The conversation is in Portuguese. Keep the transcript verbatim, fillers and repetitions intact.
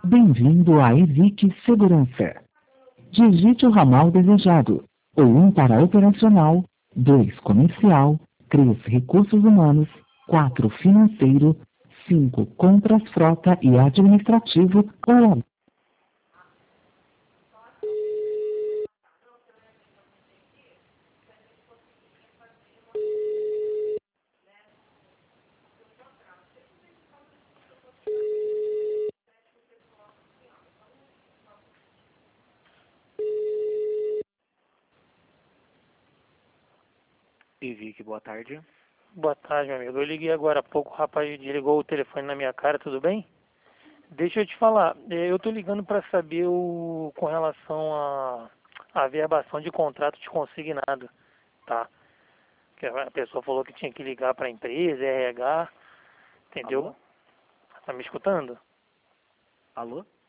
Bem-vindo à EVIC Segurança. Digite o ramal desejado. O um para operacional, dois comercial, três recursos humanos, quatro financeiro, cinco compras frota e administrativo ou Evic, boa tarde. Boa tarde, meu amigo. Eu liguei agora há pouco, o rapaz desligou o telefone na minha cara, tudo bem? Deixa eu te falar, eh, eu tô ligando para saber o, com relação à à averbação de contrato de consignado, tá? Que a pessoa falou que tinha que ligar para a empresa, R H, entendeu? Alô? Tá me escutando? Alô?